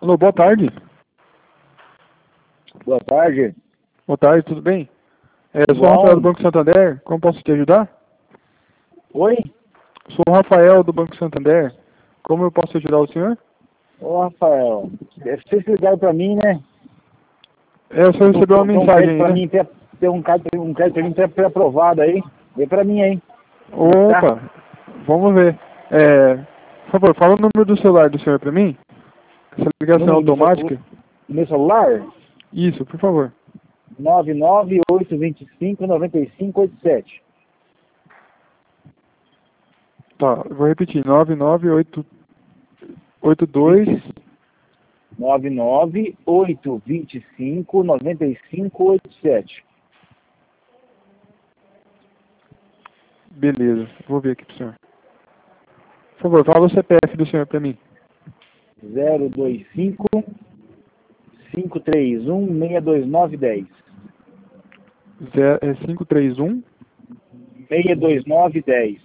Alô, boa tarde. Boa tarde. Boa tarde, tudo bem? Eu sou o Bom. Rafael do Banco Santander. Como posso te ajudar? Oi? Sou o Rafael do Banco Santander. Como eu posso ajudar o senhor? Ô, Rafael. Vocês ligaram pra mim, né? O senhor recebeu uma mensagem aí, pra né? mim, tem um crédito pra mim pré-aprovado aí. Vê pra mim aí. Opa, vamos ver. Por favor, fala o número do celular do senhor pra mim. Essa ligação é automática. Meu celular? Isso, por favor. 998259587. Tá, eu vou repetir. 99882. 998259587. Beleza, vou ver aqui pro senhor. Por favor, fala o CPF do senhor pra mim. 025 531 62910. 531. 62910.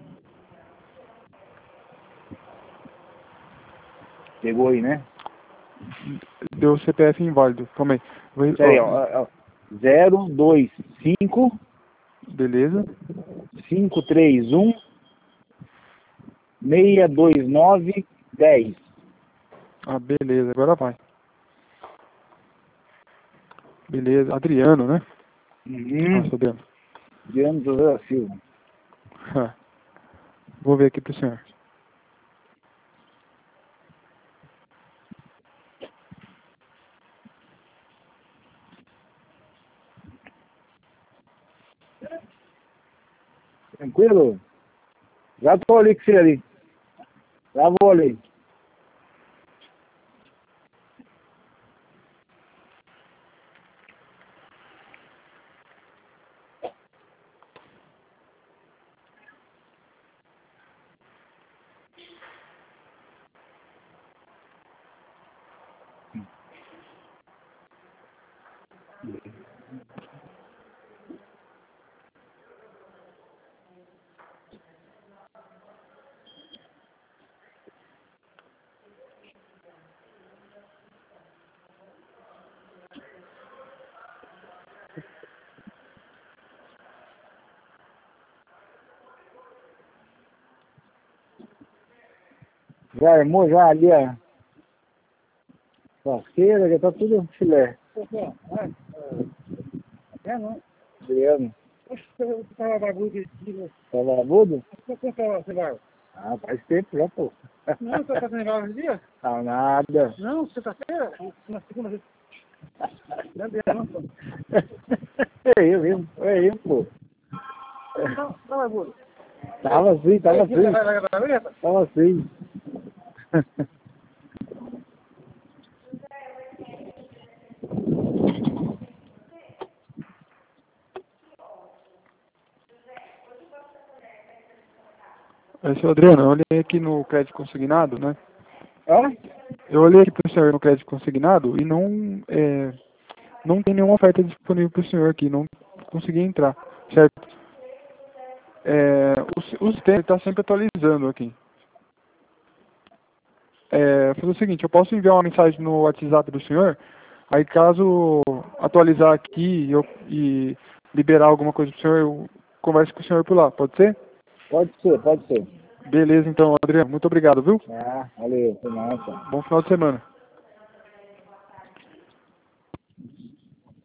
Pegou aí, né? Deu CPF inválido. Calma aí. Peraí, ó. 025 Beleza. 531 62910. Ah, beleza. Agora vai. Beleza. Adriano, né? Nossa, Adriano. Adriano José da Silva. Vou ver aqui pro senhor. Tranquilo? Já tô ali com você ali. Já vou ali. Já armou já ali a parceira, já tá tudo filé. É, não. Adriano. Você tá vagabundo aqui, né? Tá vagabundo? Você vai? Ah, faz tempo já, pô. Não, você tá fazendo vários dias? Tá nada. Não, sexta-feira? Na segunda vez. Não é não, pô. É eu mesmo, é eu, pô. Tá vagabundo? Tava assim. Tava assim. Seu Adriano, eu olhei aqui no crédito consignado, né? Hã? Eu olhei aqui pro senhor no crédito consignado e não tem nenhuma oferta disponível pro senhor aqui. Não consegui entrar, certo? O sistema está sempre atualizando aqui. Fazer o seguinte, eu posso enviar uma mensagem no WhatsApp do senhor, aí caso atualizar aqui e liberar alguma coisa pro senhor, eu converso com o senhor por lá, pode ser? Pode ser. Beleza, então, Adriano, muito obrigado, viu? Ah, valeu, foi massa. Bom final de semana.